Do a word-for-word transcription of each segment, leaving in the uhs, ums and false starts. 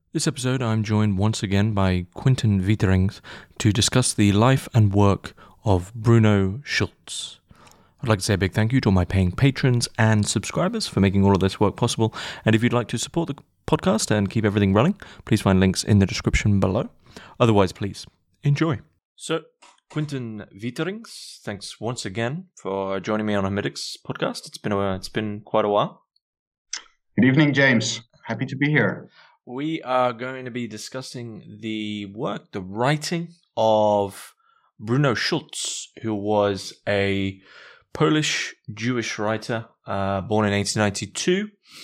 This episode, I'm joined once again by Quinten Wieterings to discuss the life and work of Bruno Schulz. I'd like to say a big thank you to all my paying patrons and subscribers for making all of this work possible. And if you'd like to support the podcast and keep everything running, please find links in the description below. Otherwise, please enjoy. So, Quinten Wieterings, thanks once again for joining me on Hermitix podcast. It's been a, it's been quite a while. Good evening, James. Happy to be here. We are going to be discussing the work, the writing of Bruno Schulz, who was a Polish Jewish writer uh, born in eighteen ninety-two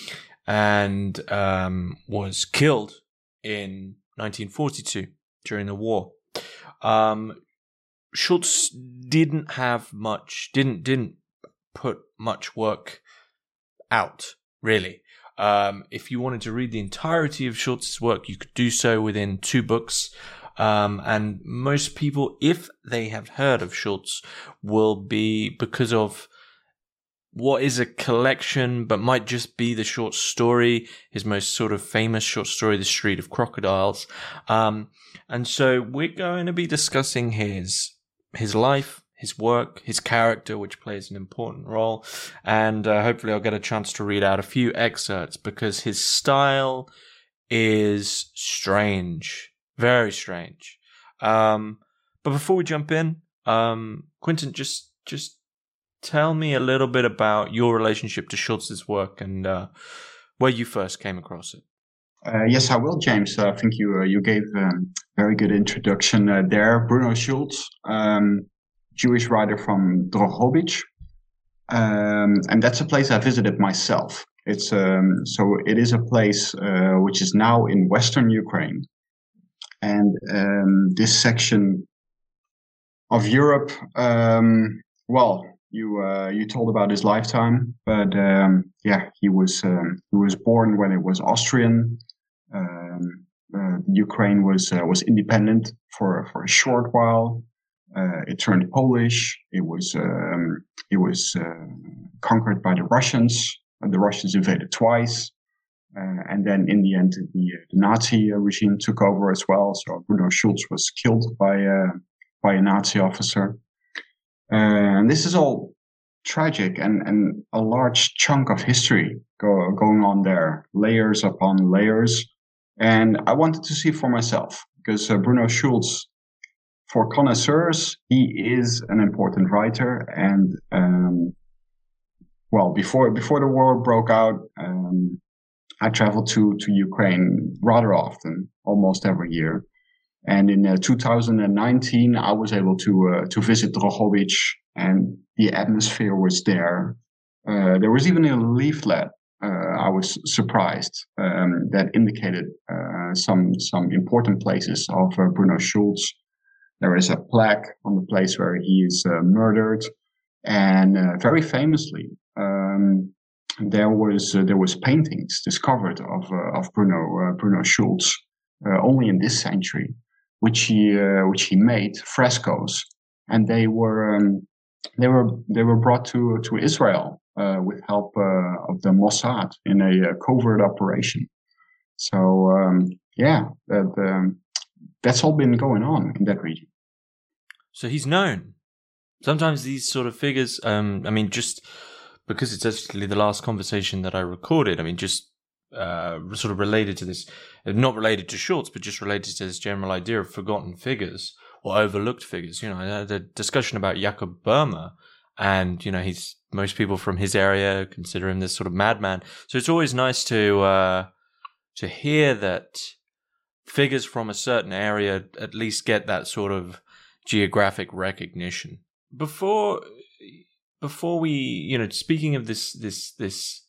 and um, was killed in nineteen forty-two during the war. Um, Schulz didn't have much, didn't didn't put much work out, really. Um, if you wanted to read the entirety of Schulz's work, you could do so within two books. Um, and most people, if they have heard of Schulz, will be because of what is a collection, but might just be the short story, his most sort of famous short story, The Street of Crocodiles. Um, and so we're going to be discussing his, his life, his work, his character, which plays an important role. And uh, hopefully I'll get a chance to read out a few excerpts because his style is strange, very strange. Um, but before we jump in, um, Quinten, just just tell me a little bit about your relationship to Schulz's work and uh, where you first came across it. Uh, yes, I will, James. Uh, I think you uh, you gave a um, very good introduction uh, there. Bruno Schulz, um, Jewish writer from Drohobych, um, and that's a place I visited myself. It's um, so it is a place uh, which is now in Western Ukraine, and um, this section of Europe. Um, well, you uh, you told about his lifetime, but um, yeah, he was um, he was born when it was Austrian. Um, uh, Ukraine was uh, was independent for for a short while. Uh, it turned Polish. It was um, it was uh, conquered by the Russians. And the Russians invaded twice, uh, and then in the end, the, the Nazi regime took over as well. So Bruno Schulz was killed by uh, by a Nazi officer. Uh, and this is all tragic and, and a large chunk of history go, going on there, layers upon layers. And I wanted to see for myself because uh, Bruno Schulz, for connoisseurs, he is an important writer. And, um, well, before, before the war broke out, um, I traveled to, to Ukraine rather often, almost every year. And in uh, two thousand nineteen, I was able to, uh, to visit Drohobych, and the atmosphere was there. Uh, there was even a leaflet, uh, I was surprised, um, that indicated, uh, some, some important places of uh, Bruno Schulz. There is a plaque on the place where he is uh, murdered, and uh, very famously, um, there was uh, there was paintings discovered of uh, of Bruno uh, Bruno Schulz uh, only in this century, which he uh, which he made frescoes, and they were um, they were they were brought to to Israel uh, with help uh, of the Mossad in a uh, covert operation. So um, yeah, that. Um, That's all been going on in that region. So he's known. Sometimes these sort of figures, um, I mean, just because it's actually the last conversation that I recorded, I mean, just uh, sort of related to this, not related to Schulz, but just related to this general idea of forgotten figures or overlooked figures. You know, the discussion about Jakob Böhmer, and, you know, he's, most people from his area consider him this sort of madman. So it's always nice to, uh, to hear that figures from a certain area at least get that sort of geographic recognition. Before, before we, you know, speaking of this, this, this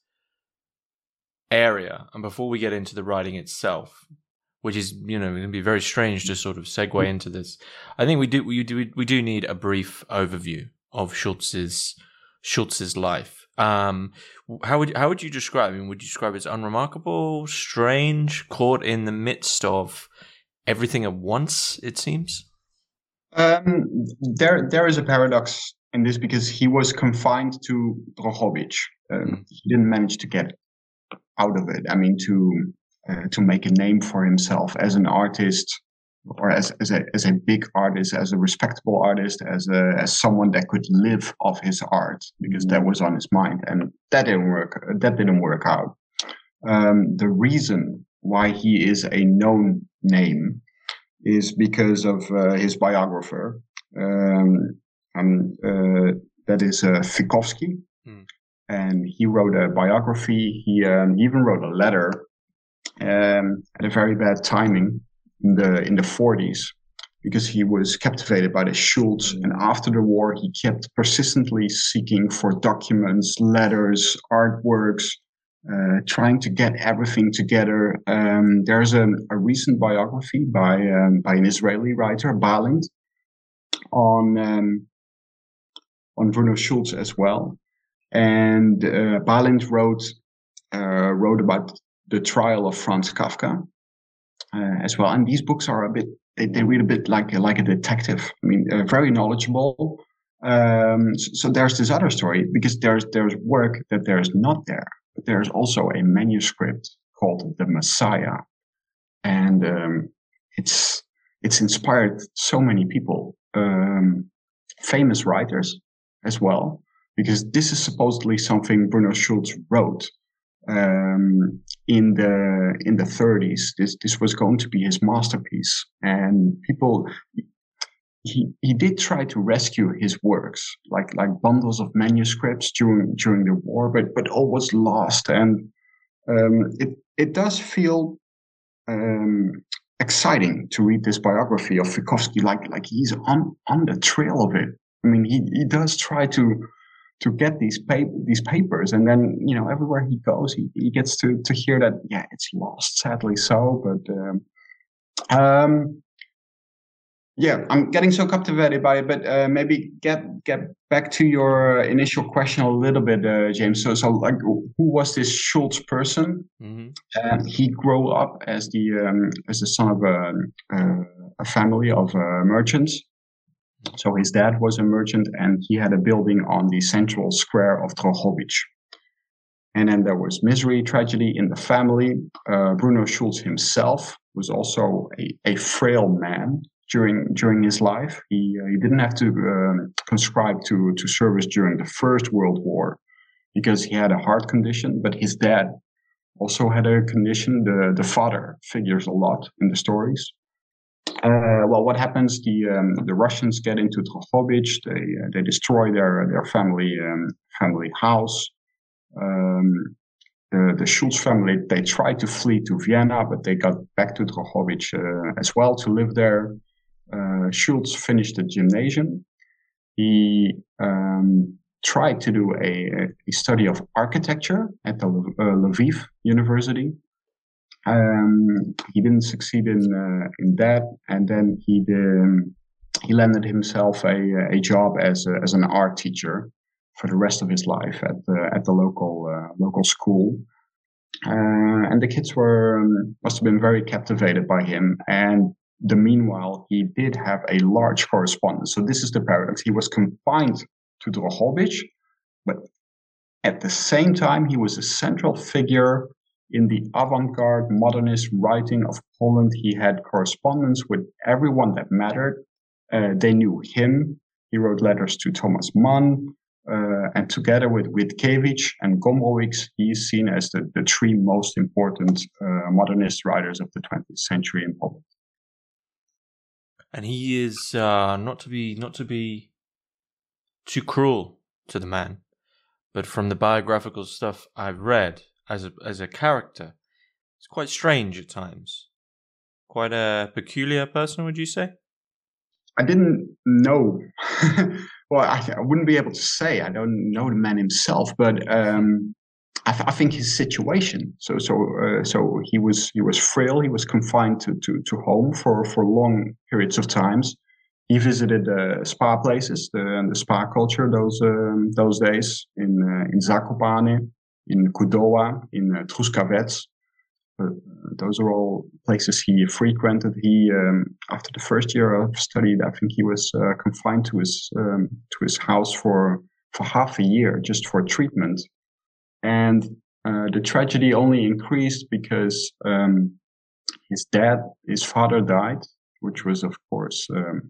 area, and before we get into the writing itself, which is, you know, going to be very strange to sort of segue into this, I think we do, we do, we do need a brief overview of Schulz's, Schulz's life. Um, how would how would you describe him? Would you describe it as unremarkable, strange, caught in the midst of everything at once? It seems. Um, there there is a paradox in this because he was confined to Drohobych. Um, mm. He didn't manage to get out of it. I mean, to uh, to make a name for himself as an artist, or as as a as a big artist, as a respectable artist, as a as someone that could live off his art, because that was on his mind, and that didn't work. That didn't work out. Um, the reason why he is a known name is because of uh, his biographer. Um, um, uh, that is uh, Fikovsky, hmm. and he wrote a biography. He um, even wrote a letter um, at a very bad timing in the in the forties, because he was captivated by the Schultz, and after the war he kept persistently seeking for documents, letters, artworks, uh, trying to get everything together. Um, there's a, a recent biography by um, by an Israeli writer, Balint, on um, on Bruno Schultz as well, and uh, Balint wrote uh, wrote about the trial of Franz Kafka uh, as well. And these books are a bit they, they read a bit like like a detective. I mean, uh, very knowledgeable. Um, so, so there's this other story, because there's there's work that there's not there. But there's also a manuscript called The Messiah, and um, it's it's inspired so many people, um, famous writers as well, because this is supposedly something Bruno Schultz wrote um, in the in the thirties. This this was going to be his masterpiece, and people. He, he did try to rescue his works, like like bundles of manuscripts during during the war, but but all was lost. And um, it it does feel um, exciting to read this biography of Fikovsky, like like he's on on the trail of it. I mean, he, he does try to to get these paper these papers, and then you know everywhere he goes, he, he gets to to hear that yeah, it's lost, sadly so. But um, um Yeah, I'm getting so captivated by it, but uh, maybe get get back to your initial question a little bit, uh, James. So, so like, who was this Schultz person? Mm-hmm. Uh, he grew up as the um, as the son of a, uh, a family of uh, merchants. So his dad was a merchant, and he had a building on the central square of Drohobych. And then there was misery, tragedy in the family. Uh, Bruno Schultz himself was also a, a frail man. During during his life, he uh, he didn't have to um, conscribe to to service during the First World War, because he had a heart condition. But his dad also had a condition. The the father figures a lot in the stories. Uh, well, what happens? The um, the Russians get into Drohobych. They uh, they destroy their their family um, family house. Um, the the Schultz family, they tried to flee to Vienna, but they got back to Drohobych uh, as well to live there. Uh, Schultz finished the gymnasium. He um, tried to do a, a study of architecture at the uh, Lviv University. Um, he didn't succeed in uh, in that, and then he um, he landed himself a a job as a, as an art teacher for the rest of his life at the at the local uh, local school. Uh, and the kids were um, must have been very captivated by him. And the meanwhile, he did have a large correspondence. So this is the paradox. He was confined to Drohobych, but at the same time, he was a central figure in the avant-garde modernist writing of Poland. He had correspondence with everyone that mattered. Uh, they knew him. He wrote letters to Thomas Mann, uh, and together with Witkiewicz and Gombrowicz, he is seen as the, the three most important uh, modernist writers of the twentieth century in Poland. And he is uh, not to be not to be too cruel to the man, but from the biographical stuff I've read, as a as a character, it's quite strange at times. Quite a peculiar person, would you say? I didn't know. Well, I, I wouldn't be able to say. I don't know the man himself, but um, I, th- I think his situation. So, so, uh, so he was he was frail. He was confined to to, to home for, for long periods of times. He visited uh, spa places, the, the spa culture those um, those days in uh, in Zakopane, in Kudowa, in uh, Truskavec. Uh, those are all places he frequented. He, um, after the first year of study, I think he was uh, confined to his um, to his house for for half a year just for treatment. And Uh, the tragedy only increased because um, his dad, his father died, which was, of course, um,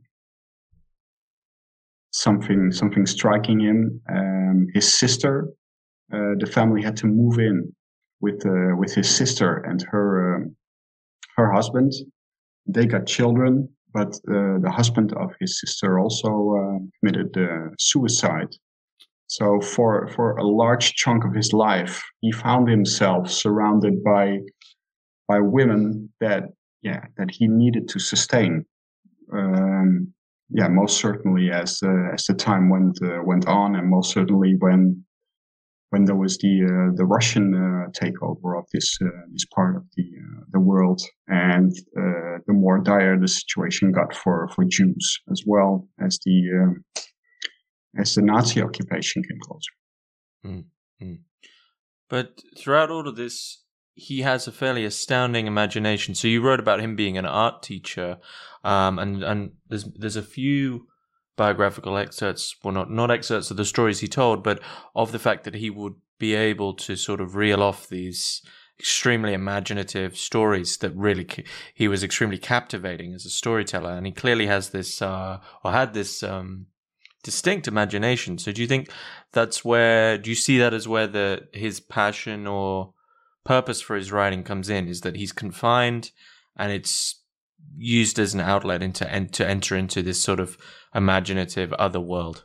something something striking him. Um, his sister, uh, the family had to move in with uh, with his sister and her um, her husband. They got children, but uh, the husband of his sister also uh, committed uh, suicide. So for for a large chunk of his life, he found himself surrounded by by women that yeah that he needed to sustain. Um, yeah, most certainly as uh, as the time went uh, went on, and most certainly when when there was the uh, the Russian uh, takeover of this uh, this part of the uh, the world, and uh, the more dire the situation got for for Jews as well as the uh, as the Nazi occupation came closer. Mm-hmm. But throughout all of this, he has a fairly astounding imagination. So you wrote about him being an art teacher, um, and and there's there's a few biographical excerpts, well, not not excerpts of the stories he told, but of the fact that he would be able to sort of reel off these extremely imaginative stories that really he was extremely captivating as a storyteller, and he clearly has this uh, or had this um, distinct imagination. So do you think that's where, do you see that as where the his passion or purpose for his writing comes in, is that he's confined and it's used as an outlet into to enter into this sort of imaginative other world?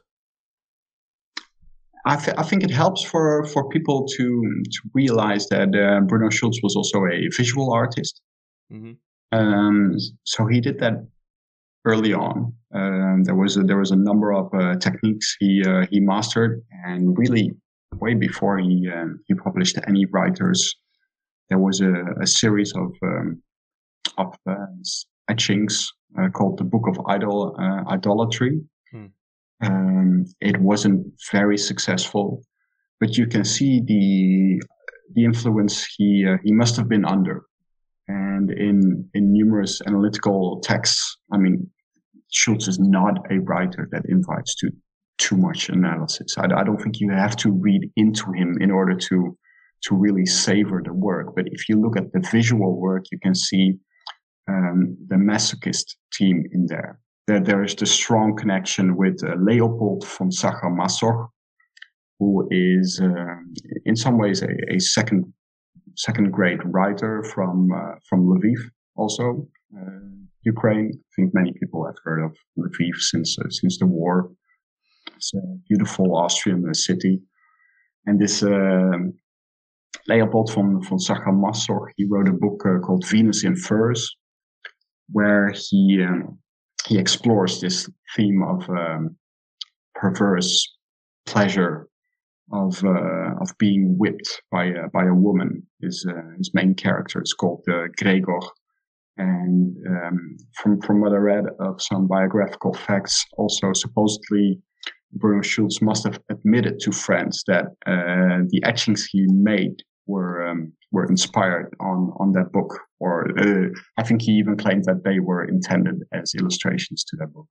I, th- I think it helps for, for people to to realize that uh, Bruno Schulz was also a visual artist. Mm-hmm. Um, so he did that early on. Um, there was a, there was a number of uh, techniques he uh, he mastered, and really way before he uh, he published any writers, there was a, a series of um, of uh, etchings uh, called the Book of Idol uh, Idolatry. Hmm. Um, it wasn't very successful, but you can see the the influence he uh, he must have been under. And in in numerous analytical texts, I mean, Schulz is not a writer that invites to too much analysis. I, I don't think you have to read into him in order to to really savor the work. But if you look at the visual work, you can see um, the masochist theme in there. There, there is the strong connection with uh, Leopold von Sacher-Masoch, who is uh, in some ways a, a second second grade writer from uh, from Lviv, also uh, Ukraine. I think many people have heard of Lviv since uh, since the war. It's a beautiful Austrian uh, city, and this uh, Leopold von von Sacher-Masoch, he wrote a book uh, called Venus in Furs, where he um, he explores this theme of um, perverse pleasure of uh, of being whipped by a, by a woman. His uh, his main character is called uh, Gregor, and um, from from what I read of some biographical facts, also supposedly Bruno Schulz must have admitted to friends that uh, the etchings he made were um, were inspired on on that book, or uh, I think he even claimed that they were intended as illustrations to that book.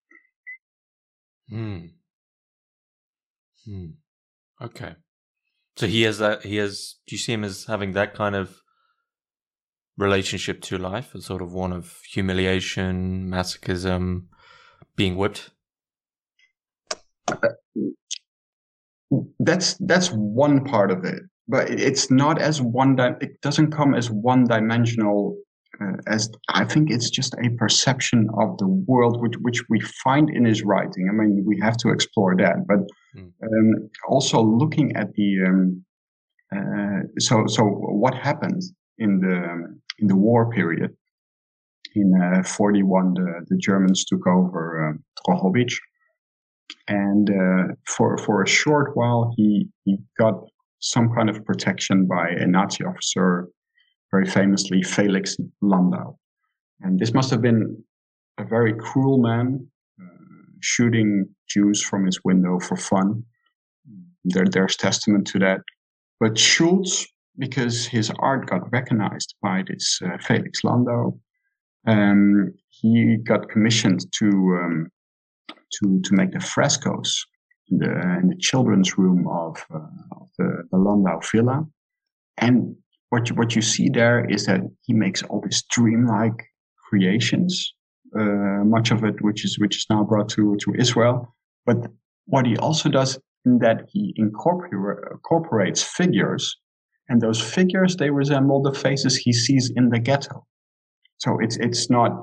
Hmm. Hmm. Okay. So he has that, he has, do you see him as having that kind of relationship to life, a sort of one of humiliation, masochism, being whipped? Uh, that's, that's one part of it, but it's not as one, di- it doesn't come as one dimensional uh, as, I think it's just a perception of the world, which, which we find in his writing. I mean, we have to explore that, but Um, also looking at the um, uh, so so what happened in the in the war period in uh, forty-one, the, the Germans took over uh, Drohobych, and uh, for for a short while he he got some kind of protection by a Nazi officer, very famously Felix Landau, and this must have been a very cruel man, uh, shooting Jews from his window for fun. There, there's testament to that. But Schulz, because his art got recognized by this uh, Felix Landau, um, he got commissioned to um, to to make the frescoes in the, in the children's room of, uh, of the, the Landau villa. and what you, what you see there is that he makes all these dreamlike creations, uh, much of it which is which is now brought to to Israel. But what he also does in that he incorpor- incorporates figures, and those figures, they resemble the faces he sees in the ghetto. So it's it's not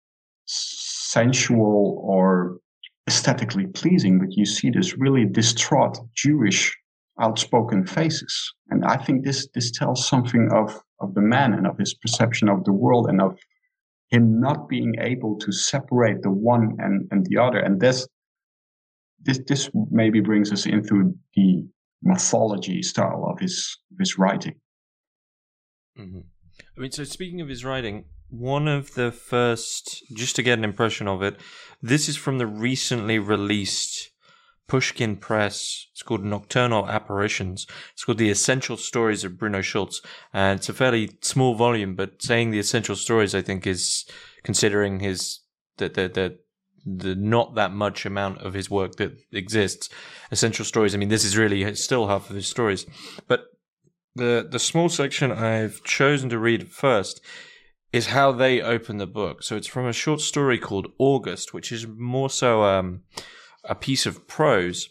sensual or aesthetically pleasing, but you see this really distraught Jewish outspoken faces. And I think this this tells something of, of the man and of his perception of the world and of him not being able to separate the one and, and the other. And this this this maybe brings us into the mythology style of his of his writing. Mm-hmm. I mean, so speaking of his writing, one of the first, just to get an impression of it, this is from the recently released Pushkin Press. It's called Nocturnal Apparitions. It's called The Essential Stories of Bruno Schulz. And it's a fairly small volume, but saying the essential stories, I think, is considering his, the, the, the, the not that much amount of his work that exists. Essential stories, I mean, this is really still half of his stories. But the, the small section I've chosen to read first is how they open the book. So it's from a short story called August, which is more so um, a piece of prose.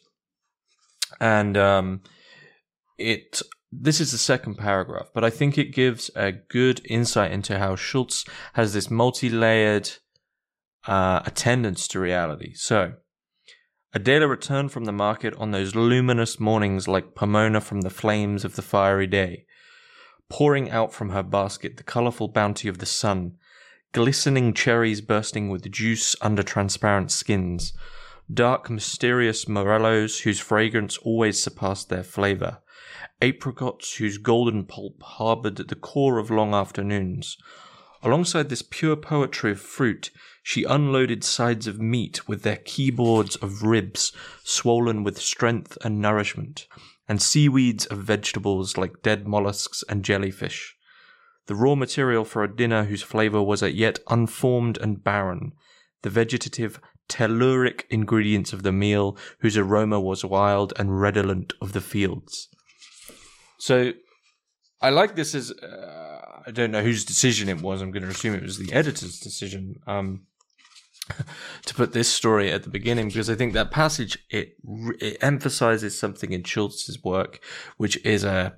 And um, it this is the second paragraph, but I think it gives a good insight into how Schulz has this multi-layered uh, attendance to reality. So, Adela returned from the market on those luminous mornings like Pomona from the flames of the fiery day, pouring out from her basket the colourful bounty of the sun, glistening cherries bursting with juice under transparent skins, dark mysterious morellos whose fragrance always surpassed their flavour, apricots whose golden pulp harboured at the core of long afternoons. Alongside this pure poetry of fruit, she unloaded sides of meat with their keyboards of ribs swollen with strength and nourishment, and seaweeds of vegetables like dead mollusks and jellyfish. The raw material for a dinner whose flavour was as yet unformed and barren, the vegetative, telluric ingredients of the meal whose aroma was wild and redolent of the fields. So, I like this as, uh, I don't know whose decision it was, I'm going to assume it was the editor's decision, um, to put this story at the beginning, because I think that passage, it, it emphasizes something in Schulz's work, which is a,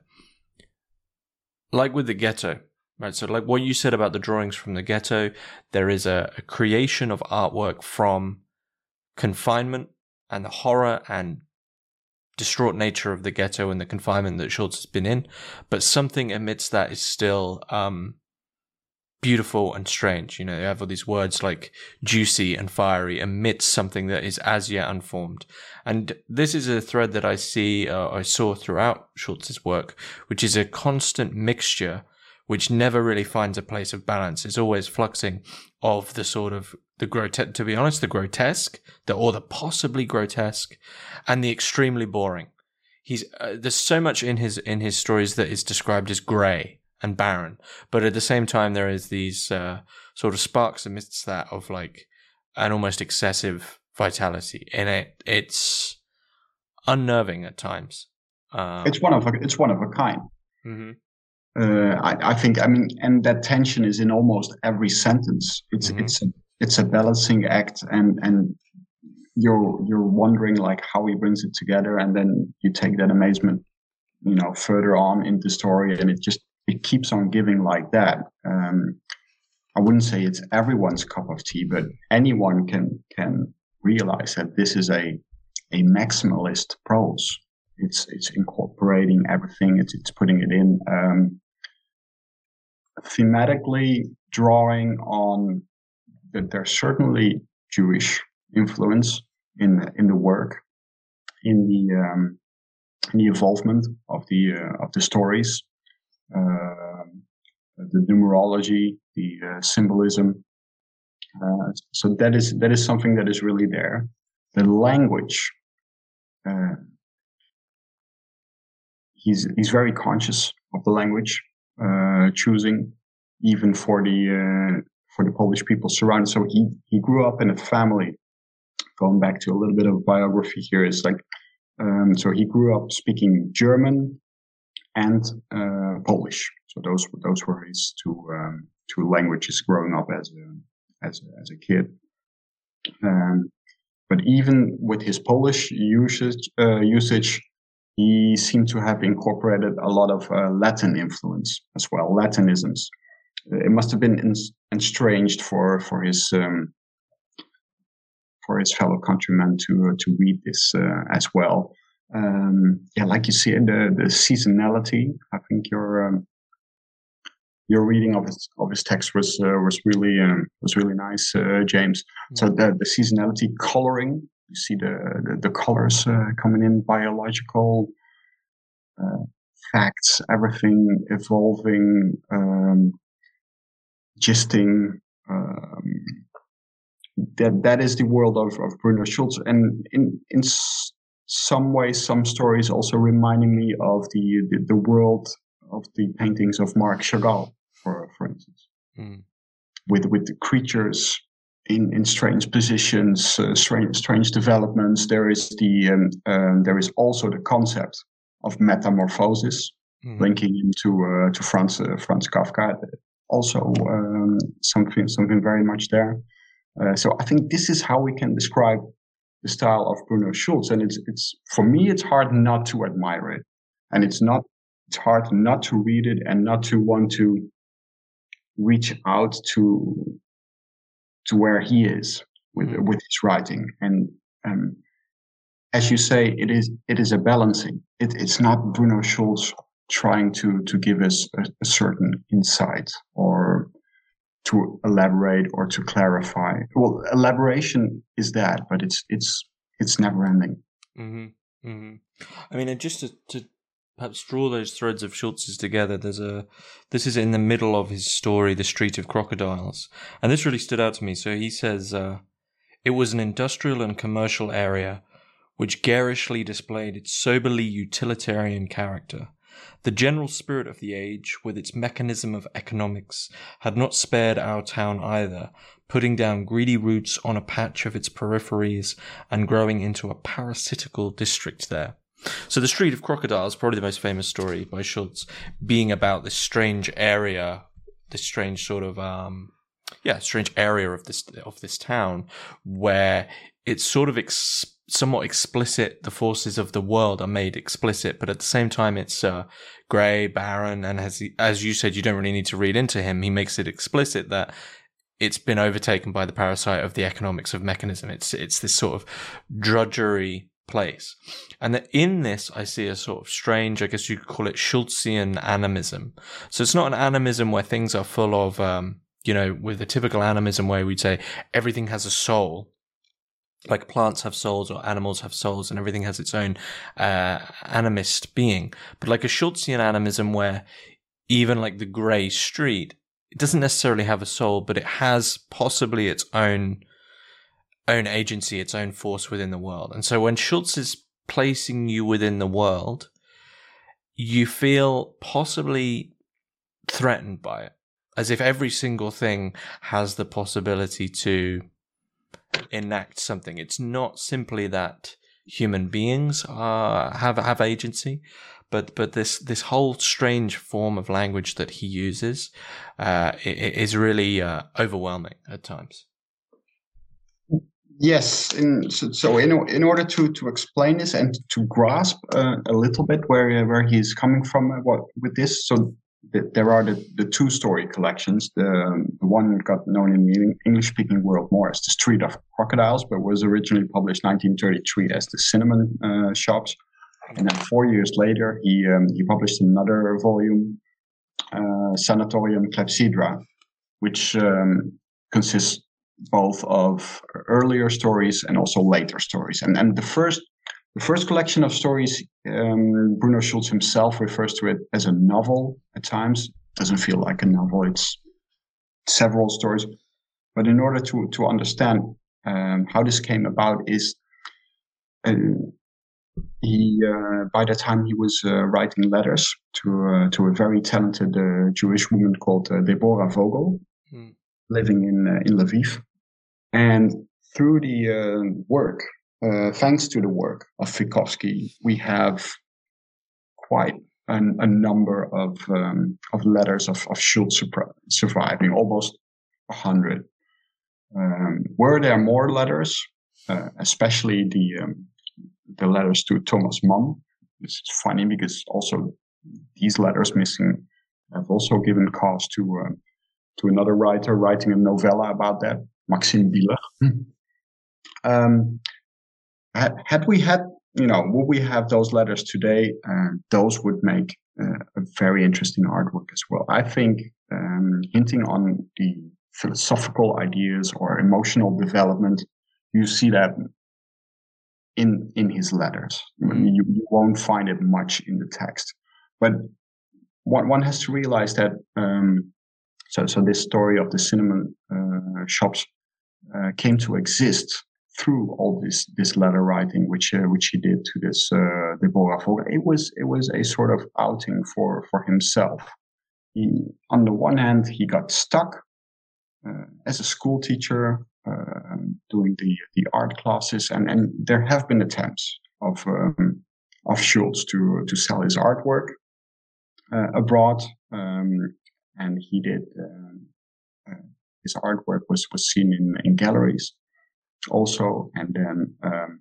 like with the ghetto, right? So like what you said about the drawings from the ghetto, there is a, a creation of artwork from confinement and the horror and distraught nature of the ghetto and the confinement that Schulz has been in, but something amidst that is still um, beautiful and strange. You know, you have all these words like juicy and fiery amidst something that is as yet unformed. And this is a thread that I see, uh, I saw throughout Schulz's work, which is a constant mixture which never really finds a place of balance. It's always fluxing of the sort of the grotesque, to be honest, the grotesque, the or the possibly grotesque, and the extremely boring. He's uh, there's so much in his in his stories that is described as grey and barren, but at the same time there is these uh, sort of sparks amidst that of like an almost excessive vitality in it. It's unnerving at times. Um, it's one of a, it's one of a kind. Mm-hmm. Uh, I, I think, I mean, and that tension is in almost every sentence. It's mm-hmm. it's a, it's a balancing act, and and you're you're wondering like how he brings it together, and then you take that amazement, you know, further on in the story, and it just it keeps on giving like that. Um, I wouldn't say it's everyone's cup of tea, but anyone can can realize that this is a a maximalist prose. It's it's incorporating everything. It's it's putting it in. Um, thematically drawing on that there's certainly Jewish influence in in the work, in the um, in the involvement of the uh, of the stories, uh, the numerology, the uh, symbolism. Uh, so that is that is something that is really there. The language. Uh, he's he's very conscious of the language. Uh, choosing, even for the uh, for the Polish people surrounded. So he he grew up in a family. Going back to a little bit of biography here is like, um, so he grew up speaking German and uh, Polish. So those those were his two um, two languages growing up as a as a, as a kid. Um, but even with his Polish usage uh, usage, he seemed to have incorporated a lot of uh, Latin influence as well, Latinisms. It must have been estranged for for his um, for his fellow countrymen to uh, to read this uh, as well. Um, yeah, like you see, the the seasonality. I think your um, your reading of his of his text was uh, was really um, was really nice, uh, James. Mm-hmm. So the the seasonality, coloring. You see the the, the colors uh, coming in, biological uh, facts, everything evolving, um, gisting. Um, that that is the world of, of Bruno Schulz, and in in s- some ways, some stories also reminding me of the, the the world of the paintings of Marc Chagall, for for instance, mm. with with the creatures in, in strange positions, uh, strange strange developments. There is the um, um, there is also the concept of metamorphosis, mm. linking into uh, to Franz uh, Franz Kafka. Also, um, something something very much there. Uh, so I think this is how we can describe the style of Bruno Schulz, and it's it's for me it's hard not to admire it, and it's not it's hard not to read it and not to want to reach out to to where he is with mm-hmm. with his writing. And um, as you say, it is it is a balancing. It, it's not Bruno Schulz trying to to give us a, a certain insight or to elaborate or to clarify. Well, elaboration is that, but it's it's it's never ending. Mm-hmm. Mm-hmm. I mean, and just to, to perhaps draw those threads of Schulz's together, there's a this is in the middle of his story, The Street of Crocodiles, and this really stood out to me. So he says, uh, it was an industrial and commercial area which garishly displayed its soberly utilitarian character. The general spirit of the age, with its mechanism of economics, had not spared our town either, putting down greedy roots on a patch of its peripheries and growing into a parasitical district there. So The Street of Crocodiles, probably the most famous story by Schulz, being about this strange area, this strange sort of, um, yeah, strange area of this of this town, where it's sort of ex- somewhat explicit. The forces of the world are made explicit, but at the same time, it's uh, grey, barren, and as he, as you said, you don't really need to read into him. He makes it explicit that it's been overtaken by the parasite of the economics of mechanism. It's it's this sort of drudgery place. And that in this, I see a sort of strange, I guess you could call it Schultzian animism. So it's not an animism where things are full of, um, you know, with a typical animism where we'd say everything has a soul, like plants have souls or animals have souls and everything has its own uh, animist being. But like a Schultzian animism where even like the grey street, it doesn't necessarily have a soul, but it has possibly its own own agency, its own force within the world. And so when Schulz is placing you within the world, you feel possibly threatened by it, as if every single thing has the possibility to enact something. It's not simply that human beings are, have have agency, but but this this whole strange form of language that he uses uh, is really uh, overwhelming at times. Yes, in, so, so in in order to, to explain this and to grasp uh, a little bit where where he's coming from, uh, what with this, so th- there are the, the two story collections. The, the one got known in the English speaking world more as The Street of Crocodiles, but was originally published nineteen thirty-three as The Cinnamon uh, Shops, and then four years later he um, he published another volume, uh, Sanatorium Clepsydra, which um, consists both of earlier stories and also later stories. And and the first the first collection of stories, um, Bruno Schulz himself refers to it as a novel at times. It doesn't feel like a novel, it's several stories. But in order to, to understand um, how this came about is uh, he uh, by the time he was uh, writing letters to uh, to a very talented uh, Jewish woman called uh, Deborah Vogel, mm. living in uh, in Lviv. And through the uh, work, uh, thanks to the work of Fikovsky, we have quite an, a number of um, of letters of, of Schultz surviving, almost a hundred. Um, were there more letters, uh, especially the um, the letters to Thomas Mann? This is funny because also these letters missing have also given cause to uh, to another writer writing a novella about that, Maxime Bieler. um, had, had we had, you know, would we have those letters today? Uh, those would make uh, a very interesting artwork as well. I think um, hinting on the philosophical ideas or emotional development, you see that in in his letters. Mm-hmm. You, you won't find it much in the text, but one one has to realize that. Um, so so this story of the cinnamon uh, shops uh, came to exist through all this this letter writing, which uh, which he did to this uh, Deborah Vogel. It was it was a sort of outing for for himself. He, on the one hand, he got stuck uh, as a school teacher. Uh, doing the, the art classes, and, and there have been attempts of um, of Schultz to to sell his artwork uh, abroad, um, and he did. Uh, uh, his artwork was was seen in, in galleries also, and then. Um,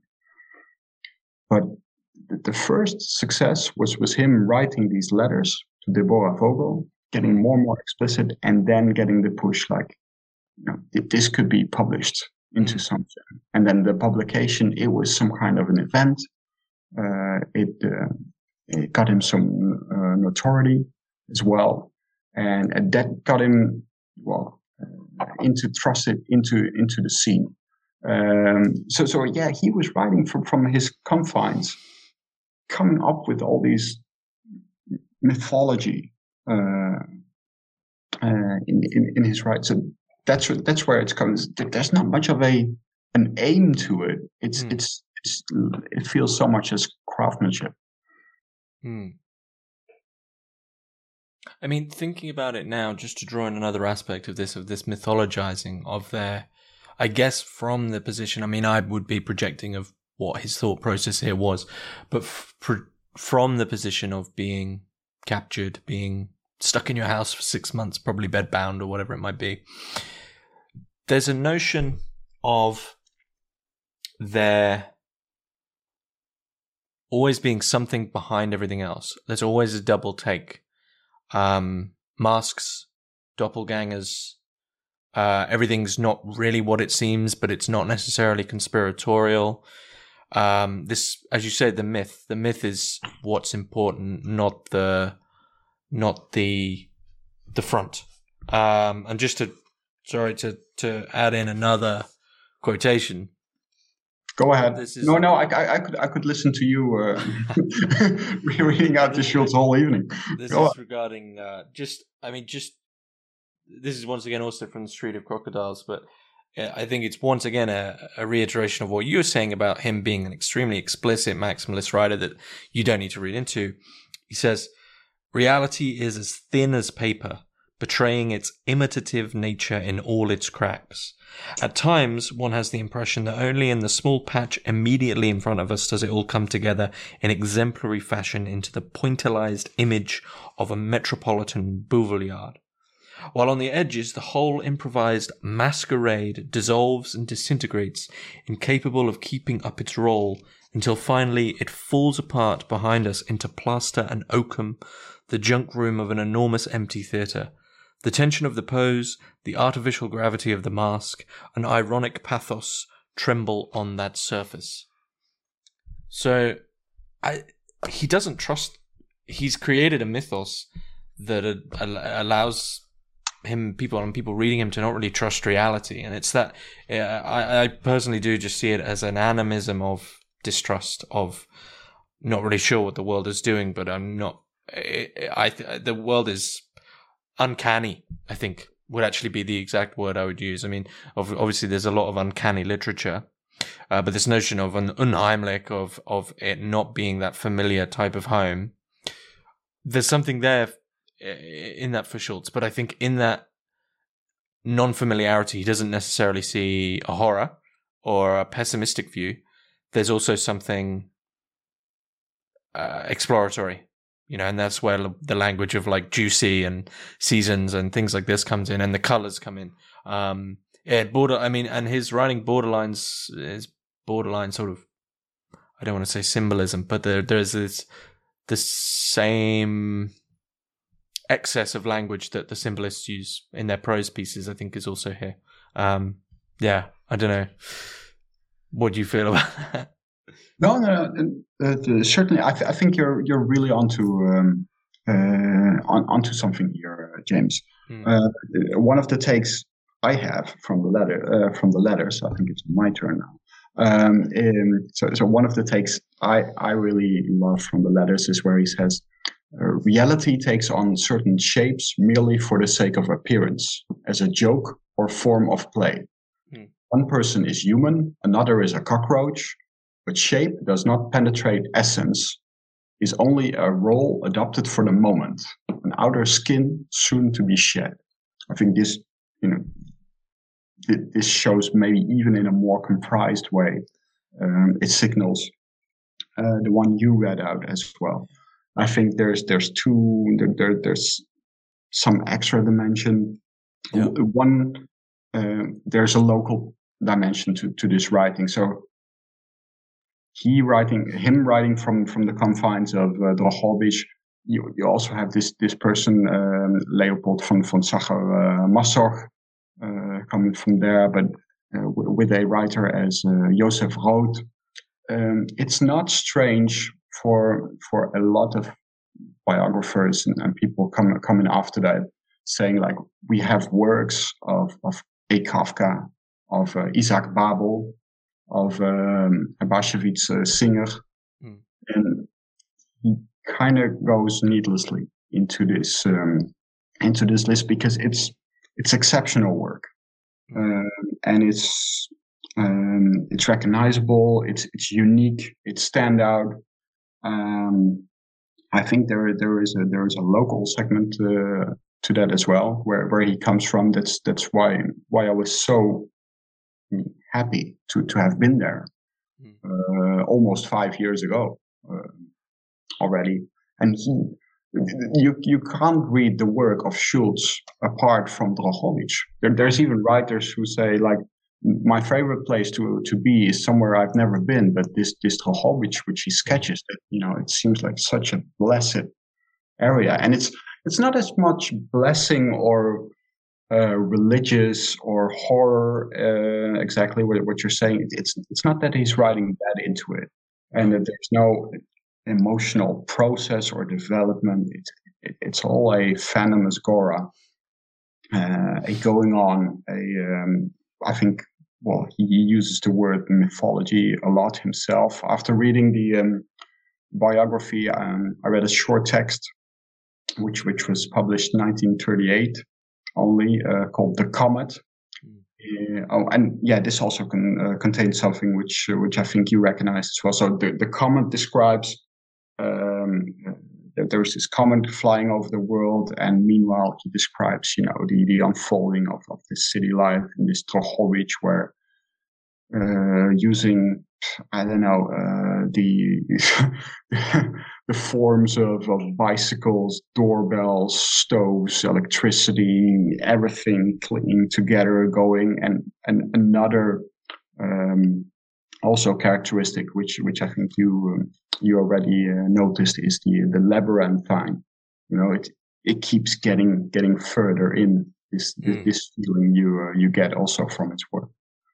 but the, the first success was was him writing these letters to Deborah Vogel, getting more and more explicit, and then getting the push like. You know, this could be published into mm. something, and then the publication. It was some kind of an event. Uh, it uh, it got him some uh, notoriety as well, and, and that got him well uh, into trusted into into the scene. Um, so so yeah, he was writing from from his confines, coming up with all these mythology uh, uh, in, in in his writing. So, That's that's where it comes. There's not much of a an aim to it. It's mm. it's it's it feels so much as craftsmanship. Mm. I mean, thinking about it now, just to draw in another aspect of this of this mythologizing of their, I guess from the position. I mean, I would be projecting of what his thought process here was, but f- pr- from the position of being captured, being stuck in your house for six months, probably bedbound or whatever it might be. There's a notion of there always being something behind everything else. There's always a double take. Um, masks, doppelgangers, uh, everything's not really what it seems, but it's not necessarily conspiratorial. Um, this, as you said, the myth. The myth is what's important, not the, not the, the front. Um, and just to, sorry to to add in another quotation. Go ahead. This is, no, no, I, I, I could I could listen to you uh, reading out the Schultz all evening. This Go is on. regarding uh, just, I mean, just this is once again also from the Street of Crocodiles, but I think it's once again a, a reiteration of what you were saying about him being an extremely explicit maximalist writer that you don't need to read into. He says, "Reality is as thin as paper, betraying its imitative nature in all its cracks. At times, one has the impression that only in the small patch immediately in front of us does it all come together in exemplary fashion into the pointillized image of a metropolitan boulevarde, while on the edges the whole improvised masquerade dissolves and disintegrates, incapable of keeping up its role, until finally it falls apart behind us into plaster and oakum, the junk room of an enormous empty theatre. The tension of the pose, the artificial gravity of the mask, an ironic pathos tremble on that surface." So, I he doesn't trust. He's created a mythos that uh, allows him, people and people reading him, to not really trust reality, and it's that uh, I, I personally do just see it as an animism of distrust, of not really sure what the world is doing, but I'm not. I, I the world is uncanny, I think, would actually be the exact word I would use. I mean, obviously there's a lot of uncanny literature, uh, but this notion of an unheimlich, of, of it not being that familiar type of home, there's something there in that for Schultz. But I think in that non-familiarity, he doesn't necessarily see a horror or a pessimistic view. There's also something uh, exploratory you know, and that's where the language of like juicy and seasons and things like this comes in, and the colors come in. Um, yeah, border. I mean, and his writing borderlines is borderline sort of. I don't want to say symbolism, but there there's this the same excess of language that the symbolists use in their prose pieces. I think is also here. Um, yeah, I don't know. What do you feel about that? No, no, no uh, certainly. I, th- I think you're you're really onto um, uh, on, onto something here, uh, James. Mm. Uh, one of the takes I have from the letter uh, from the letters. I think it's my turn now. Um, in, so, so one of the takes I I really love from the letters is where he says, uh, "Reality takes on certain shapes merely for the sake of appearance, as a joke or form of play. Mm. One person is human, another is a cockroach." But shape does not penetrate essence, is only a role adopted for the moment, an outer skin soon to be shed. I think this, you know, th- this shows maybe even in a more comprised way. Um, it signals uh, the one you read out as well. I think there's there's two there, there there's some extra dimension. Yeah. One uh, there's a local dimension to to this writing. So. He writing, him writing from, from the confines of uh, Drogovic. You, you also have this this person, um, Leopold von von Sacher-Masoch, uh, uh, coming from there, but uh, w- with a writer as uh, Joseph Roth. Um, it's not strange for for a lot of biographers and, and people coming coming after that, saying like we have works of of A. Kafka, of uh, Isaac Babel, of um, Abashevitz uh, Singer, mm. and he kind of goes needlessly into this um, into this list because it's it's exceptional work, mm. uh, and it's um, it's recognizable, it's it's unique, it's standout. Um, I think there there is a there is a local segment uh, to that as well, where where he comes from. That's that's why why I was so happy to, to have been there uh, almost five years ago uh, already. And he, you you can't read the work of Schulz apart from Drogovic. There, there's even writers who say like, my favorite place to to be is somewhere I've never been, but this this Drogovic, which he sketches, that you know, it seems like such a blessed area, and it's it's not as much blessing or Uh, religious or horror, uh, exactly what, what you're saying. It, it's it's not that he's writing that into it, and that there's no emotional process or development. It, it, it's all a phantasmagoria, uh, a going on. A um, I think, well, he uses the word mythology a lot himself. After reading the um, biography, um, I read a short text, which which was published in nineteen thirty-eight. Only uh, called The Comet. Uh, oh, and yeah, this also can uh, contains something which uh, which I think you recognize as well. So the, the comet describes um, that there's this comet flying over the world, and meanwhile he describes, you know, the, the unfolding of, of this city life in this Drogovic, where uh, using I don't know uh, the the forms of, of bicycles, doorbells, stoves, electricity, everything clinging together, going, and and another um, also characteristic which which I think you um, you already uh, noticed is the the labyrinthine. You know, it it keeps getting getting further in this mm. this feeling you uh, you get also from its work.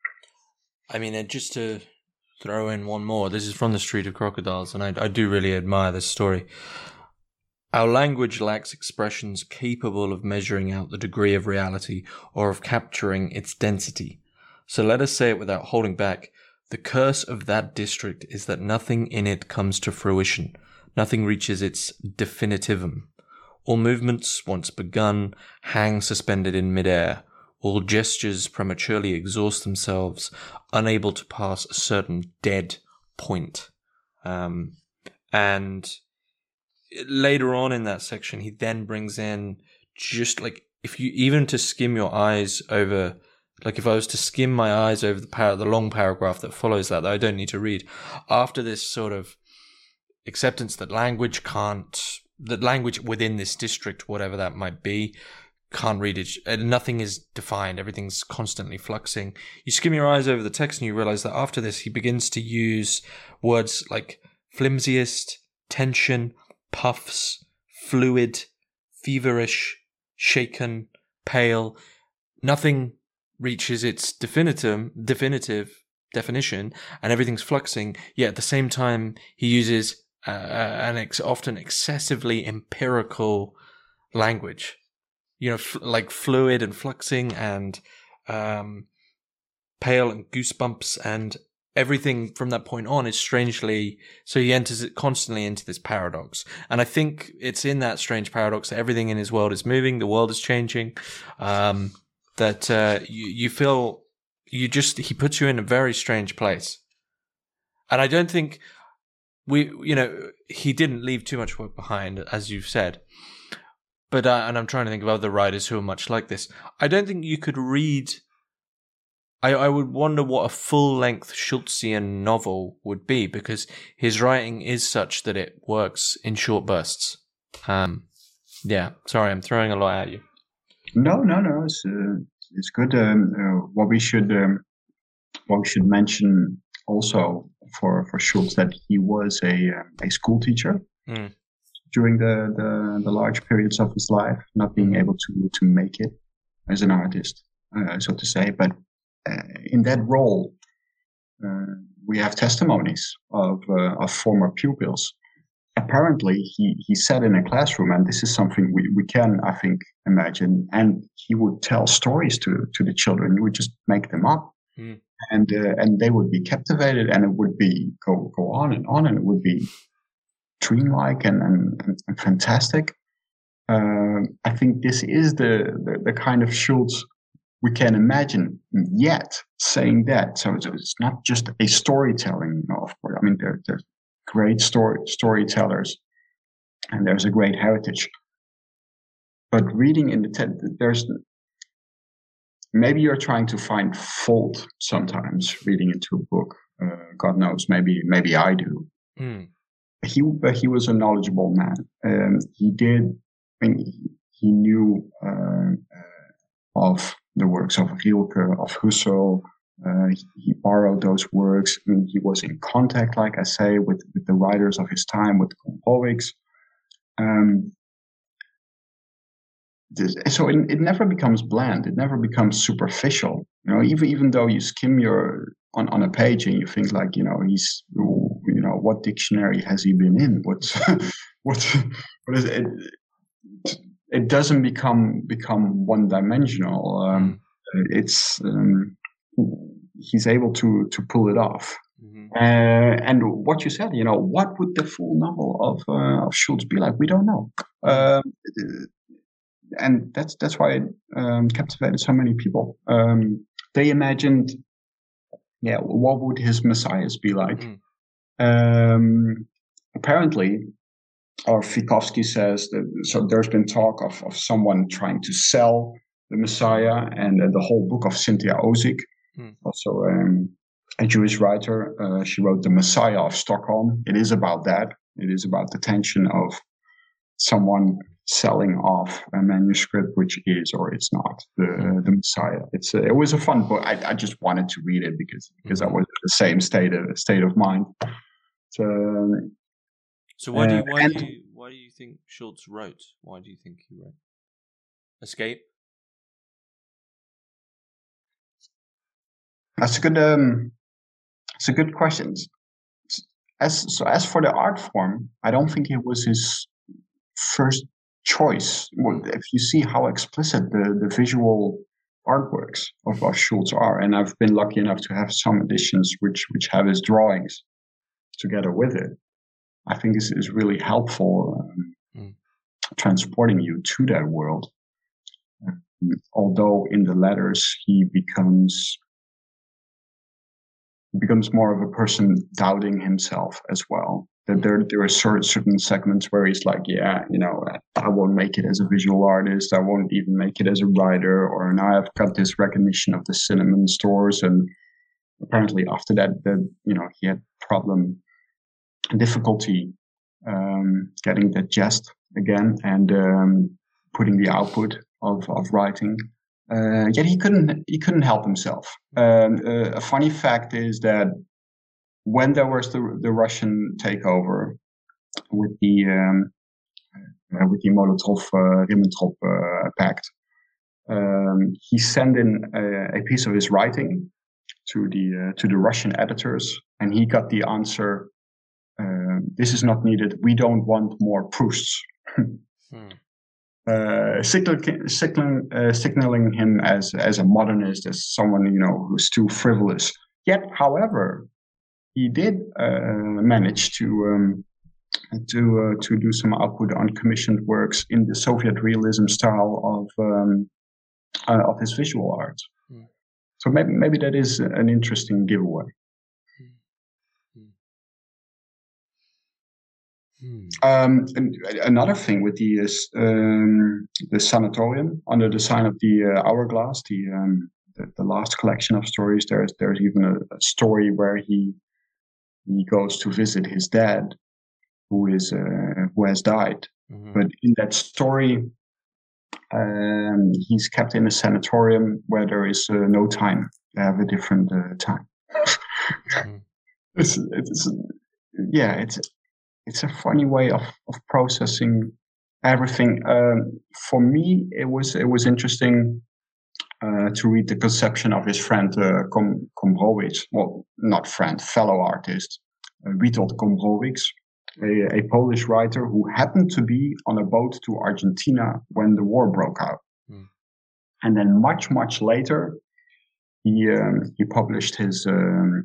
I mean, and just to throw in one more. This is from The Street of Crocodiles, and I, I do really admire this story. Our language lacks expressions capable of measuring out the degree of reality or of capturing its density. So let us say it without holding back. The curse of that district is that nothing in it comes to fruition. Nothing reaches its definitivum. All movements, once begun, hang suspended in midair. All gestures prematurely exhaust themselves, unable to pass a certain dead point. Um, and later on in that section, he then brings in just like, if you even to skim your eyes over, like if I was to skim my eyes over the par- the long paragraph that follows that, that I don't need to read, after this sort of acceptance that language can't the language within this district, whatever that might be, can't read it. Nothing is defined. Everything's constantly fluxing. You skim your eyes over the text and you realize that after this, he begins to use words like flimsiest, tension, puffs, fluid, feverish, shaken, pale. Nothing reaches its definitive, definitive definition, and everything's fluxing. Yet at the same time, he uses uh, an ex- often excessively empirical language. You know, f- like fluid and fluxing and um, pale and goosebumps, and everything from that point on is strangely. So he enters it constantly into this paradox, and I think it's in that strange paradox that everything in his world is moving, the world is changing. Um, that uh, you you feel you just he puts you in a very strange place, and I don't think we you know he didn't leave too much work behind, as you've said. But, uh, and I'm trying to think of other writers who are much like this. I don't think you could read, I, I would wonder what a full-length Schultzian novel would be, because his writing is such that it works in short bursts. Um, yeah, sorry, I'm throwing a lot at you. No, no, no, it's, uh, it's good. Um, uh, what we should, um, what we should mention also for, for Schultz, that he was a, a school teacher. Mm. During the, the, the large periods of his life, not being able to, to make it as an artist, uh, so to say. But uh, in that role, uh, we have testimonies of, uh, of former pupils. Apparently, he, he sat in a classroom, and this is something we, we can, I think, imagine. And he would tell stories to, to the children. He would just make them up. Mm. And uh, and they would be captivated, and it would be go, go on and on, and it would be dreamlike and, and, and fantastic. Uh, I think this is the, the, the kind of Schultz we can imagine. Yet saying that, so it's, it's not just a storytelling. You know, of course, I mean there, there's great story storytellers, and there's a great heritage. But reading in the te- there's maybe you're trying to find fault sometimes reading into a book. Uh, God knows, maybe maybe I do. Mm. He, but he was a knowledgeable man. Um, he did, I mean, he, he knew uh, uh, of the works of Rilke, of Husserl. Uh, he, he borrowed those works. I mean, he was in contact, like I say, with, with the writers of his time, with the poets. Um, this, so it, it never becomes bland. It never becomes superficial. You know, even even though you skim your on, on a page and you think like, you know, he's. You know, what dictionary has he been in? What, what, what is it? It doesn't become become one dimensional. Um, mm. It's um, he's able to to pull it off. Mm-hmm. Uh, and what you said, you know, what would the full novel of uh, of Schultz be like? We don't know. Um, and that's that's why it um, captivated so many people. Um, they imagined, yeah, what would his messiahs be like? Mm. Um, apparently, or Fikovsky says that, so there's been talk of, of someone trying to sell the Messiah, and uh, the whole book of Cynthia Ozick, mm. also um, a Jewish writer, uh, she wrote The Messiah of Stockholm. It is about that. It is about the tension of someone selling off a manuscript, which is or it's not the mm. the Messiah. It's a, it was a fun book. I, I just wanted to read it because because mm. I was in the same state of state of mind. So, so why do you why uh, do you why do you think Schultz wrote? Why do you think he wrote? Escape? That's a good um, it's a good question. As so as for the art form, I don't think it was his first choice. If you see how explicit the, the visual artworks of, of Schultz are, and I've been lucky enough to have some editions which which have his drawings together with it, I think is is really helpful um, mm. transporting you to that world. Um, although in the letters he becomes becomes more of a person doubting himself as well. That there there are certain certain segments where he's like, yeah, you know, I won't make it as a visual artist. I won't even make it as a writer. Or now I've got this recognition of the cinnamon stores, and apparently after that, that you know, he had problem difficulty um, getting the jest again and um, putting the output of, of writing. Uh, yet he couldn't he couldn't help himself. Um, uh, a funny fact is that when there was the the Russian takeover with the um, uh, with the Molotov-Ribbentrop uh, uh, pact, um, he sent in a, a piece of his writing to the uh, to the Russian editors, and he got the answer: uh, "This is not needed. We don't want more Prousts." hmm. Uh, signaling, signaling, uh, signaling him as as a modernist, as someone you know who's too frivolous. Yet, however, he did uh, manage to um, to uh, to do some output on commissioned works in the Soviet realism style of um, uh, of his visual art. Mm. So maybe maybe that is an interesting giveaway. Hmm. Um, and another thing with the um, the sanatorium under the sign of the uh, hourglass, the, um, the the last collection of stories. There's there's even a, a story where he he goes to visit his dad, who is uh, who has died. Mm-hmm. But in that story, um, he's kept in a sanatorium where there is uh, no time. They have a different uh, time. mm-hmm. It's it's yeah it's. It's a funny way of, of processing everything. Um, for me, it was it was interesting uh, to read the conception of his friend uh, Kom, Gombrowicz. Well, not friend, fellow artist, uh, Witold Gombrowicz, a, a Polish writer who happened to be on a boat to Argentina when the war broke out. Mm. And then much, much later, he um, he published his um,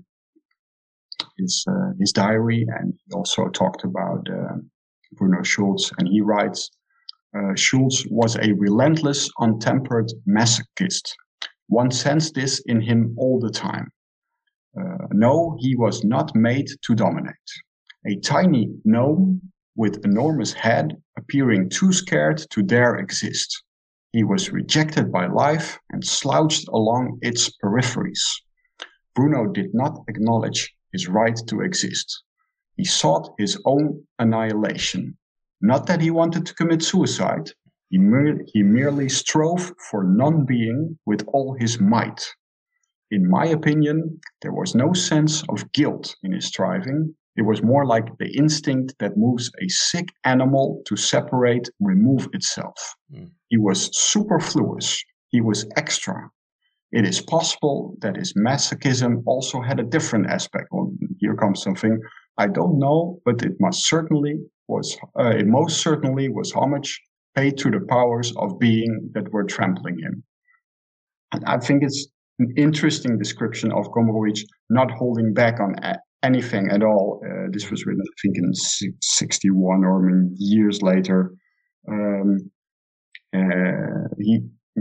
his uh, his diary, and he also talked about uh, Bruno Schulz. And he writes, uh, Schulz was a relentless, untempered masochist. One sensed this in him all the time. Uh, no, he was not made to dominate. A tiny gnome with enormous head, appearing too scared to dare exist. He was rejected by life and slouched along its peripheries. Bruno did not acknowledge his right to exist. He sought his own annihilation. Not that he wanted to commit suicide. He, mer- he merely strove for non-being with all his might. In my opinion, there was no sense of guilt in his striving. It was more like the instinct that moves a sick animal to separate, remove itself. Mm. He was superfluous. He was extra. It is possible that his masochism also had a different aspect. Well, here comes something I don't know, but it must certainly was. Uh, it most certainly was homage paid to the powers of being that were trampling him. And I think it's an interesting description of Gombrowicz not holding back on a- anything at all. Uh, this was written, I think, in sixty-one or I mean, years later. Um, uh, he.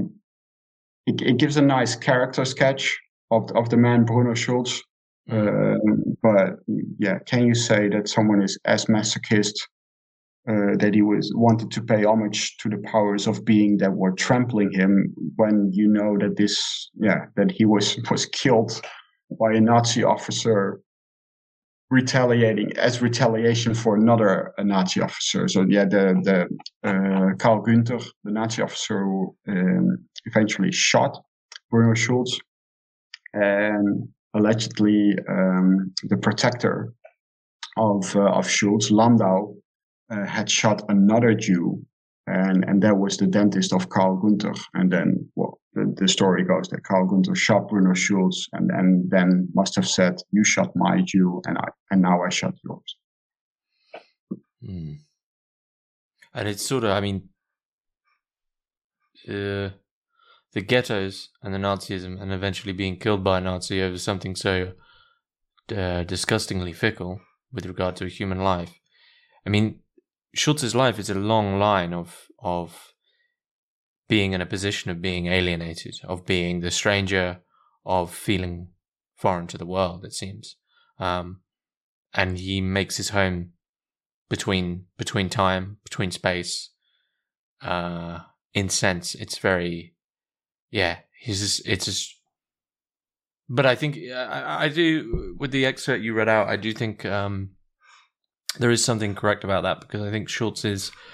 It, it gives a nice character sketch of of the man Bruno Schulz, uh, but yeah, can you say that someone is as masochist uh, that he was wanted to pay homage to the powers of being that were trampling him when you know that this yeah that he was was killed by a Nazi officer retaliating as retaliation for another a Nazi officer. So yeah, the the uh, Karl Günther, the Nazi officer who um, eventually shot Bruno Schulz, and allegedly um, the protector of uh, of Schulz, Landau, uh, had shot another Jew, and and that was the dentist of Karl Günther. And then, well, the, the story goes that Karl Günther shot Bruno Schulz, and and then must have said, "You shot my Jew, and I and now I shot yours." Hmm. And it's sort of, I mean, uh, the ghettos and the Nazism, and eventually being killed by a Nazi over something so uh, disgustingly fickle with regard to a human life. I mean, Schulz's life is a long line of of being in a position of being alienated, of being the stranger, of feeling foreign to the world, it seems. Um, and he makes his home between between time, between space. Uh, in sense, it's very, yeah, he's just, it's just, but I think, I, I do, with the excerpt you read out, I do think um, there is something correct about that, because I think Schulz is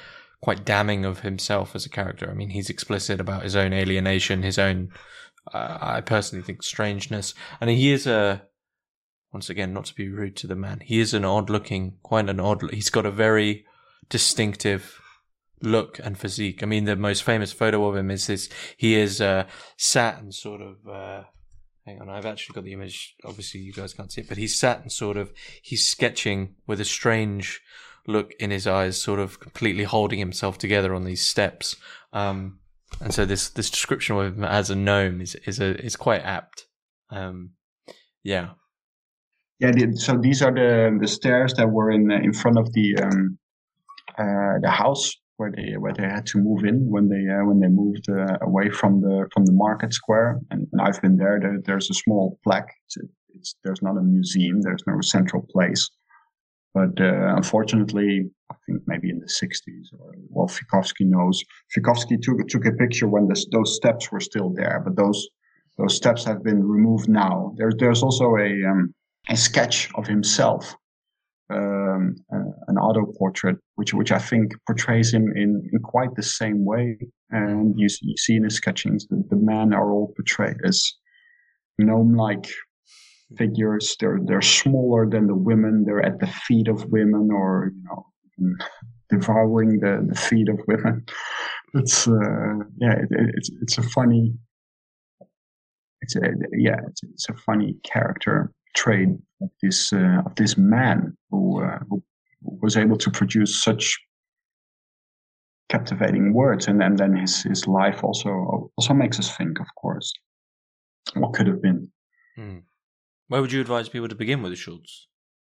quite damning of himself as a character. I mean, he's explicit about his own alienation, his own, uh, I personally think, strangeness. And he is a, once again, not to be rude to the man, he is an odd looking, quite an odd, he's got a very distinctive look and physique. I mean, the most famous photo of him is this, he is uh, sat and sort of, uh, hang on, I've actually got the image, obviously you guys can't see it, but he's sat and sort of, he's sketching with a strange look in his eyes, sort of completely holding himself together on these steps. Um, and so this, this description of him as a gnome is, is a, is quite apt. Um, yeah. Yeah. The, so these are the, the stairs that were in, in front of the, um, uh, the house where they, where they had to move in when they, uh, when they moved, uh, away from the, from the market square. And, and I've been there. there. There's a small plaque. It's, it's, there's not a museum. There's no central place. But uh, unfortunately, I think maybe in the sixties, or well, Fikovsky knows. Fikovsky took took a picture when this, those steps were still there, but those those steps have been removed now. There's there's also a um, a sketch of himself, um, uh, an auto portrait, which which I think portrays him in, in quite the same way. And you, you see in his sketchings that the men are all portrayed as gnome-like figures. They're they're smaller than the women. They're at the feet of women, or you know, devouring the, the feet of women. It's uh, yeah, it, it's it's a funny. It's a yeah, it's, it's a funny character trait of this uh, of this man who, uh, who was able to produce such captivating words, and, and then his his life also also makes us think, of course, what could have been. Hmm. Where would you advise people to begin with the Schultz?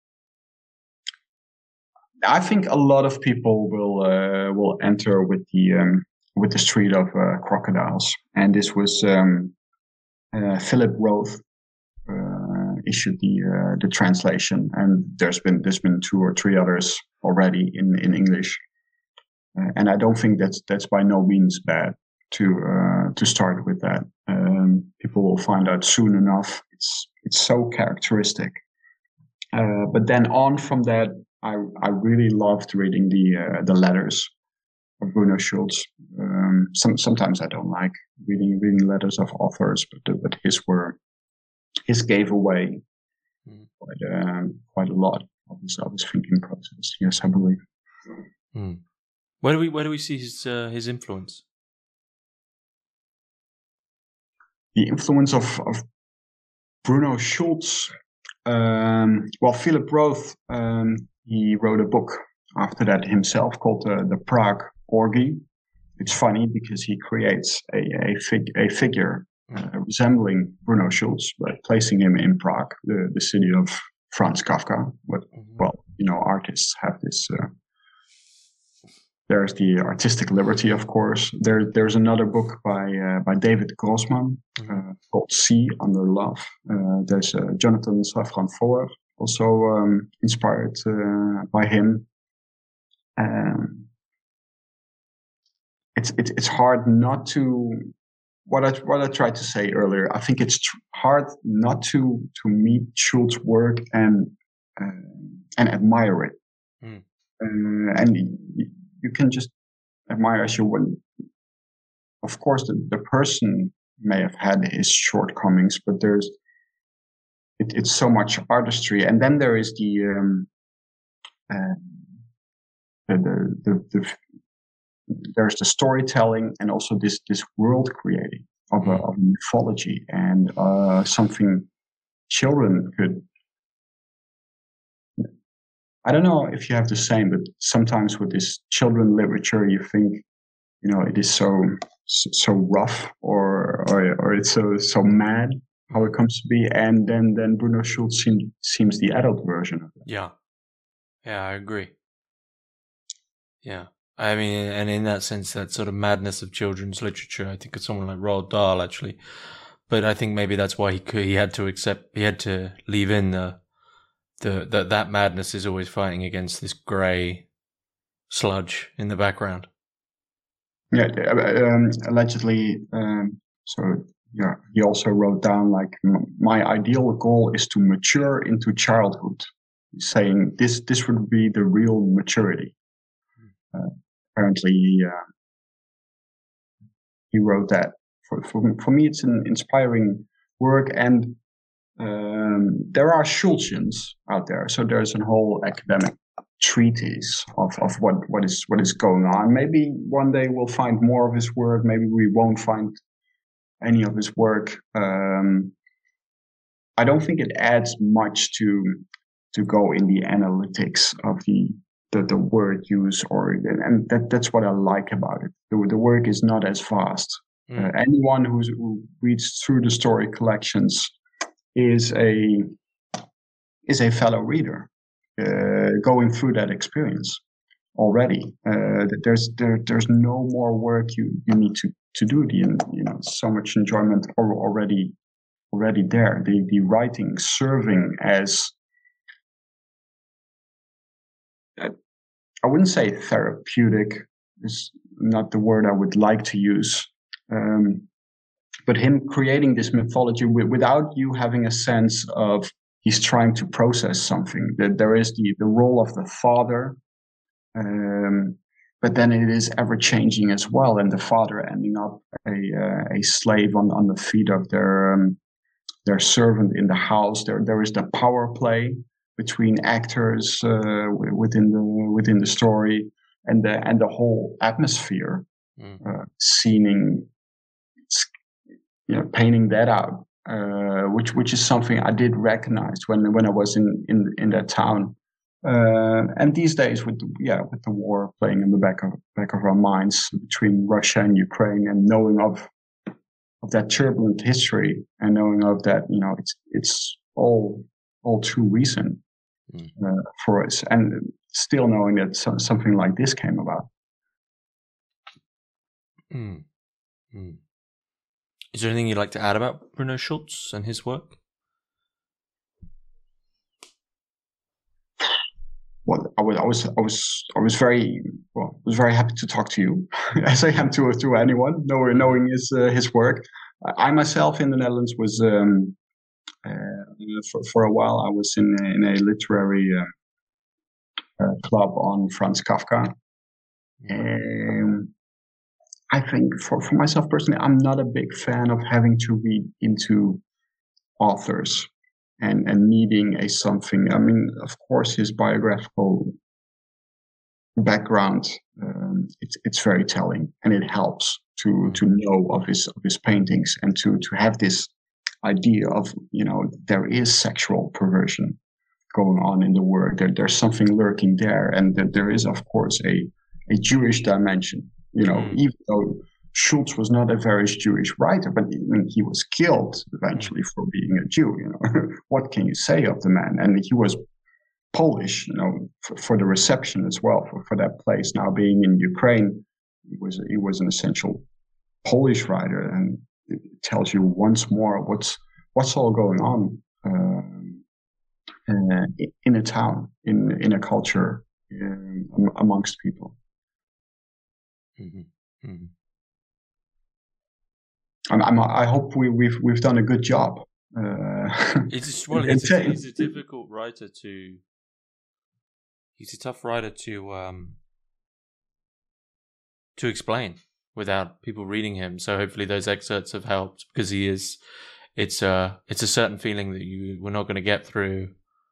I think a lot of people will uh, will enter with the um, with the Street of uh, Crocodiles, and this was um, uh, Philip Roth uh, issued the uh, the translation, and there's been there's been two or three others already in in English, uh, and I don't think that's that's by no means bad to uh, to start with that. Um, people will find out soon enough. It's it's so characteristic. Uh, but then on from that, I I really loved reading the uh, the letters of Bruno Schultz. Um, some sometimes I don't like reading reading letters of authors, but but his were his gave away mm. quite um, quite a lot of his of his thinking process. Yes, I believe. Mm. Where do we where do we see his uh, his influence? The influence of, of Bruno Schultz. Um, well, Philip Roth, um, he wrote a book after that himself called uh, The Prague Orgy. It's funny because he creates a a, fig, a figure uh, resembling Bruno Schultz, but placing him in Prague, the, the city of Franz Kafka. But, mm-hmm. Well, you know, artists have this. Uh, There's the artistic liberty, of course. There, there's another book by uh, by David Grossman uh, called Sea Under Love. Uh, there's uh, Jonathan Safran Foer, also um, inspired uh, by him. Um, it's it's it's hard not to what I what I tried to say earlier. I think it's tr- hard not to to meet Schultz's work and uh, and admire it, mm. uh, and. You can just admire as you would. Of course, the, the person may have had his shortcomings, but there's it, it's so much artistry, and then there is the um, uh, the, the, the, the there's the storytelling, and also this this world creating of a, of mythology, and uh, something children could. I don't know if you have the same, but sometimes with this children literature, you think, you know, it is so so rough, or or, or it's so so mad how it comes to be, and then then Bruno Schultz seems seems the adult version of it. Yeah, yeah, I agree. Yeah, I mean, and in that sense, that sort of madness of children's literature, I think of someone like Roald Dahl actually, but I think maybe that's why he could, he had to accept, he had to leave in the. The, that that madness is always fighting against this grey sludge in the background. Yeah, um, allegedly. Um, so yeah, he also wrote down like, my ideal goal is to mature into childhood. He's saying this this would be the real maturity. Uh, apparently he, uh, he wrote that. For, for, for me, it's an inspiring work, and um, there are Schultzians out there. So there's a whole academic treatise of, of what, what is what is going on. Maybe one day we'll find more of his work. Maybe we won't find any of his work. Um, I don't think it adds much to to go in the analytics of the the, the word use, or and that that's what I like about it. The, the work is not as fast. Mm. Uh, anyone who's, who reads through the story collections is a is a fellow reader uh, going through that experience already. Uh, there's there, there's no more work you, you need to, to do. The you know so much enjoyment already already there. The the writing serving as uh, I wouldn't say therapeutic is not the word I would like to use. Um, but him creating this mythology w- without you having a sense of he's trying to process something. That there is the, the role of the father, um, but then it is ever changing as well. And the father ending up a uh, a slave on, on the feet of their um, their servant in the house. There there is the power play between actors uh, within the within the story, and the and the whole atmosphere, mm. uh, scening, you know, painting that out, uh, which which is something I did recognize when when I was in in, in that town. Uh, and these days, with the, yeah, with the war playing in the back of back of our minds between Russia and Ukraine, and knowing of of that turbulent history, and knowing of that, you know, it's it's all all too recent mm. uh, for us, and still knowing that so, something like this came about. Mm. Mm. Is there anything you'd like to add about Bruno Schulz and his work? Well, I was, I was, I was, I was very, well, was very happy to talk to you, as I am to to anyone, knowing knowing his uh, his work. I myself in the Netherlands was um, uh, for for a while. I was in a, in a literary uh, uh, club on Franz Kafka, and I think for for myself personally, I'm not a big fan of having to read into authors. And, and needing a something. I mean, of course, his biographical background, um, it's it's very telling, and it helps to to know of his of his paintings, and to to have this idea of, you know, there is sexual perversion going on in the work. There, there's something lurking there, and that there is, of course, a a Jewish dimension. You know, mm. even though Schulz was not a very Jewish writer, but I mean, he was killed eventually for being a Jew. You know, what can you say of the man? And he was Polish, you know, for, for the reception as well, for, for that place. Now being in Ukraine, he was he was an essential Polish writer, and it tells you once more what's what's all going on um, uh, in a town, in in a culture, um, amongst people. Mm-hmm. Mm-hmm. I'm, I'm, I hope we, we've we've done a good job. Uh, it's well, he's a, he's a difficult writer to. He's a tough writer to um, to explain without people reading him. So hopefully those excerpts have helped, because he is. It's a it's a certain feeling that you we're not going to get through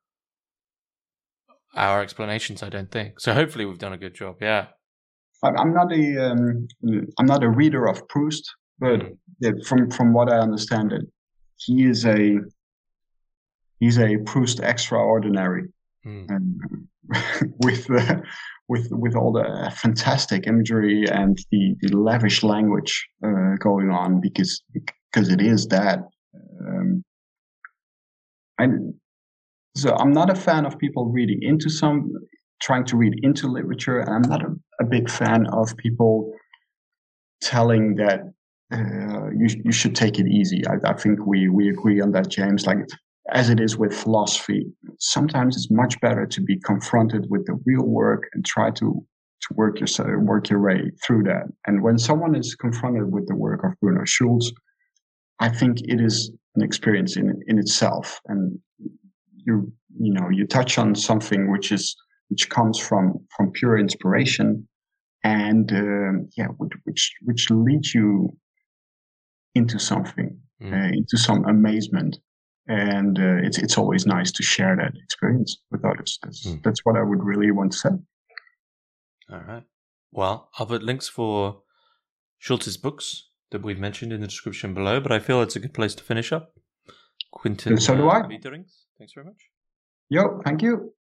our explanations, I don't think. So hopefully we've done a good job. Yeah. I'm not a um, I'm not a reader of Proust. But yeah, from from what I understand, it he is a he's a Proust extraordinary, mm. and with uh, with with all the fantastic imagery and the, the lavish language uh, going on, because because it is that. Um, and so I'm not a fan of people reading into some, trying to read into literature, and I'm not a, a big fan of people telling that. Uh, you you should take it easy. I, I think we we agree on that, James. Like, as it is with philosophy, sometimes it's much better to be confronted with the real work and try to to work yourself work your way through that. And when someone is confronted with the work of Bruno Schulz, I think it is an experience in in itself. And you you know you touch on something which is which comes from from pure inspiration. and um, yeah, which, which which leads you into something, mm. uh, into some amazement, and uh, it's it's always nice to share that experience with others. That's mm. that's what I would really want to say. All right. Well, I'll put links for Schultz's books that we've mentioned in the description below, but I feel it's a good place to finish up. Quinten, so do I. uh, thanks very much. Yo, thank you.